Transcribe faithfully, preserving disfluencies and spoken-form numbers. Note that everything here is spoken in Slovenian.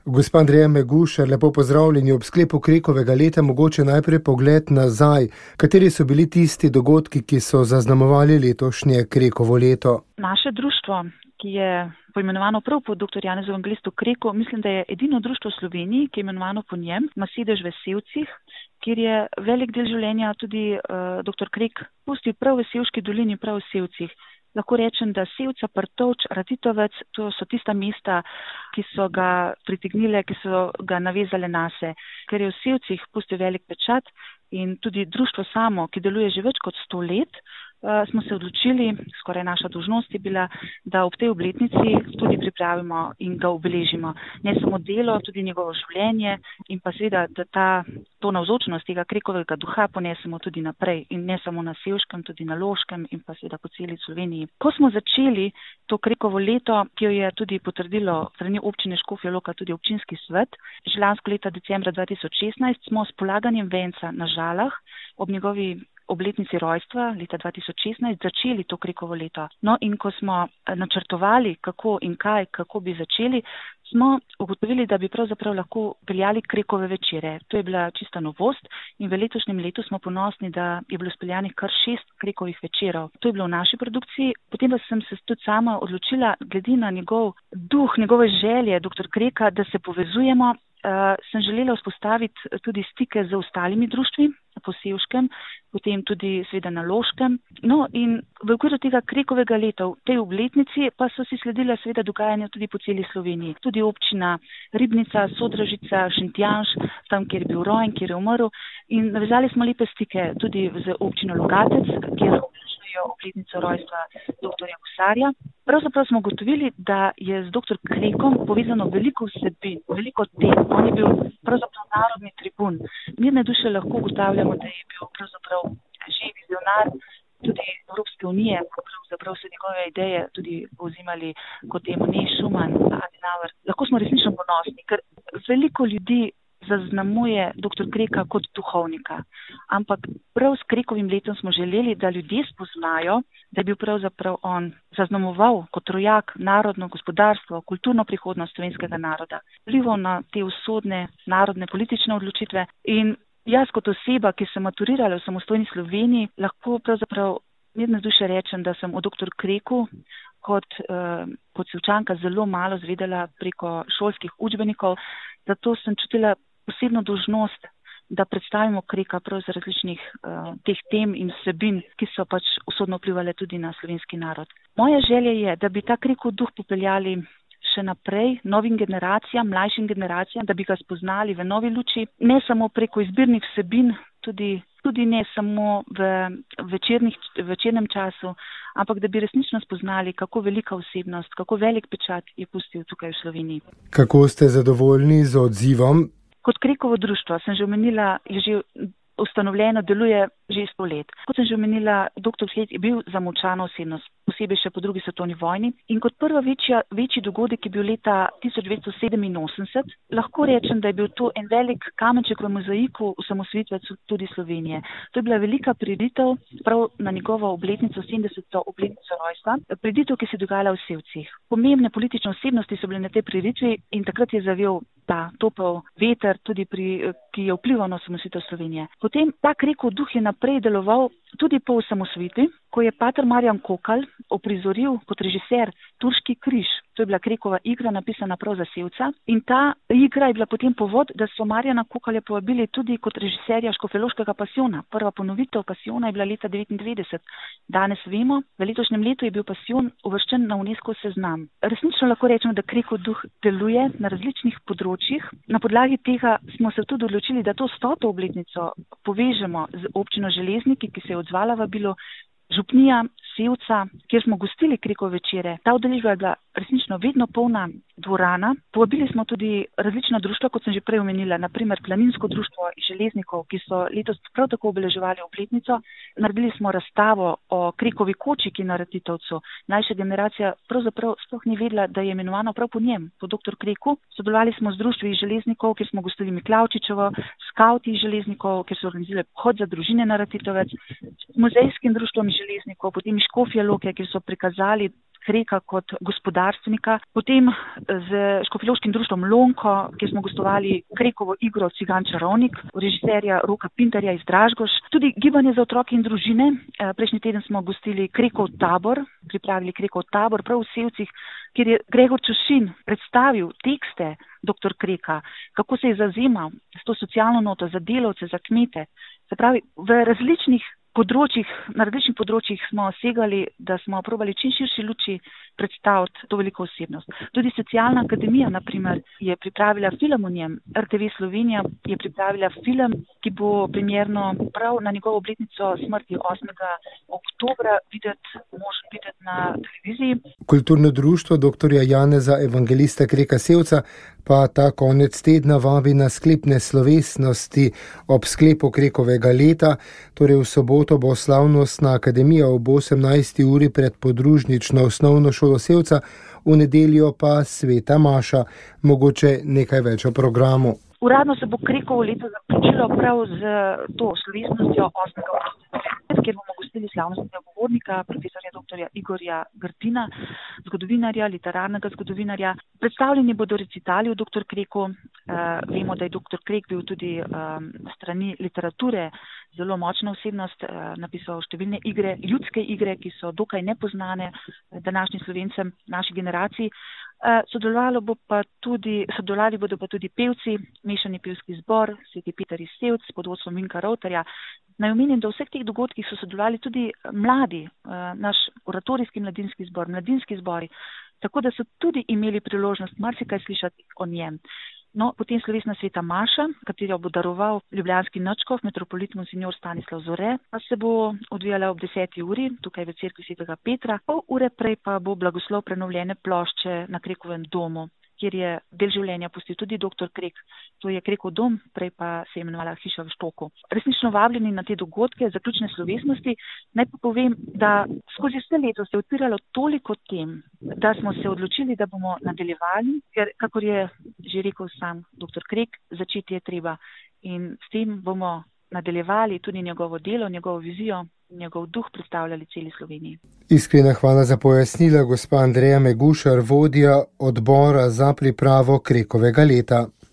Gospa Andreja Megušar, lepo pozdravljeni. Ob sklepu Krekovega leta mogoče najprej pogled nazaj. Kateri so bili tisti dogodki, ki so zaznamovali letošnje Krekovo leto? Naše društvo, ki je poimenovano prav po doktor Janezu Evangelistu Kreku, mislim, da je edino društvo v Sloveniji, ki je imenovano po njem, ima sedež v Sevcih, kjer je velik del življenja tudi uh, doktor Krek pustil prav v Sevški dolini, prav v Sevcih. Lahko rečem, da Sevca, Prtovč, Ratitovec, to so tista mesta, ki so ga pritegnile, ki so ga navezale nase, ker je v Sevcih pustil velik pečat in tudi društvo samo, ki deluje že več kot sto let, uh, smo se odločili, skoraj naša dolžnost je bila, da ob tej obletnici tudi pripravimo in ga obeležimo. Ne samo delo, tudi njegovo življenje in pa seveda, da ta, to navzočnost tega Krekovega duha ponesemo tudi naprej in ne samo na Sevškem, tudi na Loškem in pa seveda po celi Sloveniji. Ko smo začeli to Krekovo leto, ki jo je tudi potrdilo strani občine Škofja Loka tudi občinski svet, že lansko leta decembra dva tisoč šestnajst smo s polaganjem venca na Žalah ob njegovi obletnici rojstva leta dva tisoč šestnajst začeli to Krekovo leto. No in ko smo načrtovali, kako in kaj, kako bi začeli, smo ugotovili, da bi pravzaprav lahko peljali Krekove večere. To je bila čista novost in v letošnjem letu smo ponosni, da je bilo speljanih kar šest Krekovih večerov. To je bilo v naši produkciji. Potem pa sem se tudi sama odločila, glede na njegov duh, njegove želje, doktor Kreka, da se povezujemo. Uh, sem želela vzpostaviti tudi stike z ostalimi društvi po Sevškem, potem tudi seveda na Loškem. No in v okviru tega Krekovega leta, v tej obletnici, pa so si sledila seveda dogajanja tudi po celi Sloveniji. Tudi občina Ribnica, Sodražica, Šentjanž, tam, kjer je bil rojen, kjer je umrl. In navezali smo lepe stike tudi z občino Logatec, kjer obletnico rojstva doktorja Husarja. Pravzaprav smo ugotovili, da je z doktor Krekom povezano veliko vsebin, veliko tem. On je bil pravzaprav narodni tribun. Mirne duše lahko ugotavljamo, da je bil pravzaprav že vizionar tudi Evropske unije, pravzaprav so njegove ideje tudi povzimali kot Emone, Schumann, Adenauer. Lahko smo resnično ponosni, ker veliko ljudi zaznamuje doktor Kreka kot duhovnika. Ampak prav s Krekovim letom smo želeli, da ljudje spoznajo, da je bil pravzaprav on zaznamoval kot rojak narodno gospodarstvo, kulturno prihodnost slovenskega naroda, vplival na te usodne narodne politične odločitve. In jaz kot oseba, ki sem maturirala v samostojni Sloveniji, lahko pravzaprav mirne duše rečem, da sem o doktor Kreku kot, eh, kot Sevčanka zelo malo zvedela preko šolskih učbenikov, zato sem čutila posebno dolžnost, da predstavimo Kreka prav z različnih uh, teh tem in vsebin, ki so pač usodno vplivali tudi na slovenski narod. Moja želja je, da bi ta Krekov duh popeljali še naprej novim generacijam, mlajšim generacijam, da bi ga spoznali v novi luči, ne samo preko izbirnih vsebin, tudi, tudi ne samo v večernih, večernem času, ampak da bi resnično spoznali, kako velika osebnost, kako velik pečat je pustil tukaj v Sloveniji. Kako ste zadovoljni z odzivom? Kot Krekovo društvo sem že omenila, je že ustanovljeno, deluje že sto let. Kot sem že omenila, doktor Krek je bil zamolčana osebnost, posebej še po drugi svetovni vojni. In kot prva večja, večji dogodek je bil leta tisoč devetsto sedeminosemdeset, lahko rečem, da je bil to en velik kamenček v mozaiku osamosvojitve tudi Slovenije. To je bila velika prireditev prav na njegovo obletnico, sedemdeseto obletnico rojstva, prireditev, ki se je dogajala v Sevcih. Pomembne politične osebnosti so bile na tej prireditvi in takrat je zavel ta topel veter, tudi pri, ki je vplival na osamosvojitev Slovenije. Potem ta Krekov duh je naprej deloval tudi po osamosvojitvi, ko je pater Marjan Kokal oprizoril kot režiser Turški križ. To je bila Krekova igra, napisana prav za Sevca. In ta igra je bila potem povod, da so Marjana Kokalja povabili tudi kot režiserja Škofjeloškega pasijona. Prva ponovitev pasijona je bila leta devetindevetdeset. Danes vemo, v letošnjem letu je bil pasijon uvrščen na UNESCO seznam. Resnično lahko rečemo, da Krekov duh deluje na različnih področjih. Na podlagi tega smo se tudi odločili, da to stoto obletnico povežemo z občino Železniki, ki se je odzvala vabilo, župnija Sevca, kjer smo gostili Krekove večere. Ta udeležba je bila resnično vedno polna dvorana. Povabili smo tudi različna društva, kot sem že prej omenila, naprimer Planinsko društvo železnikov, ki so letos prav tako obeleževali obletnico. Naredili smo razstavo o Krekovi kočiki na Ratitovcu. Mlajša generacija pravzaprav sploh ni vedela, da je imenovano prav po njem, po doktor Kreku. Sodelovali smo z društvi železnikov, kjer smo gostili Miklavčičevo, skavti železnikov, kjer so organizirali pohod za družine na Ratitovec, z muzejskim društvom železnikov, potem iz Škofje Loke, kjer so prikazali Kreka kot gospodarstvenika, potem z Škofjeloškim društvom Lonko, kjer smo gostovali Krekovo igro Cigan čarovnik, režiserja Roka Pintarja iz Dražgoš, tudi Gibanje za otroke in družine. Prejšnji teden smo gostili Krekov tabor, pripravili Krekov tabor prav v Sevcih, kjer je Gregor Čušin predstavil tekste doktor Kreka, kako se je zavzemal s to socialno noto za delavce, za kmete. Se pravi, v različnih področjih, na različnih področjih smo segali, da smo probali čim širši luči predstaviti to veliko osebnost. Tudi Socialna akademija, na primer, je pripravila film o njem. R T V Slovenija je pripravila film, ki bo premierno prav na njegovo obletnico smrti osmega oktobra videti, možno videti na televiziji. Kulturno društvo doktorja Janeza Evangelista Kreka Sevca pa ta konec tedna vabi na sklepne slovesnosti ob sklepu Krekovega leta, torej v soboto bo slavnostna akademija ob osemnajsti uri pred podružnično osnovno šolo Sevca, v nedeljo pa sveta maša, mogoče nekaj več o programu. Uradno se bo Krekovo leto zaključilo prav z to slovesnostjo osmega oktobra, kjer bomo gostili slavnostnega govornika, profesorja doktorja Igorja Grtina, zgodovinarja, literarnega zgodovinarja. Predstavljeni bodo recitali o doktor Kreku. Uh, vemo, da je doktor Krek bil tudi um, strani literature zelo močna osebnost, uh, napisal številne igre, ljudske igre, ki so dokaj nepoznane današnjim Slovencem, naši generaciji. Uh, sodelovalo bo pa tudi, sodelovali bodo pa tudi pevci, mešani pevski zbor, Sveti Peter iz Sevc pod vodstvom Vinka Rovtarja. Naj omenim, da v vseh teh dogodkih so sodelovali tudi mladi, uh, naš oratorijski mladinski zbor, mladinski zbori, tako da so tudi imeli priložnost marsikaj slišati o njem. No, potem slovesna sveta maša, katero bo daroval ljubljanski nadškof, metropolit monsignor Stanislav Zore, pa se bo odvijala ob deseti uri, tukaj v cerkvi Svetega Petra. Pol ure prej pa bo blagoslov prenovljene plošče na Krekovem domu, kjer je del življenja pustil tudi doktor Krek. To je Krekov dom, prej pa se je imenovala hiša v Štoku. Resnično vabljeni na te dogodke, zaključne slovesnosti. Naj pa povem, da skozi vse leto se je odpiralo toliko tem, da smo se odločili, da bomo nadaljevali, ker, kakor je že rekel sam doktor Krek, začeti je treba. In s tem bomo nadaljevali tudi njegovo delo, njegovo vizijo, njegov duh predstavljali celi Sloveniji. Iskrena hvala za pojasnila, gospa Andreja Megušar, vodja odbora za pripravo Krekovega leta.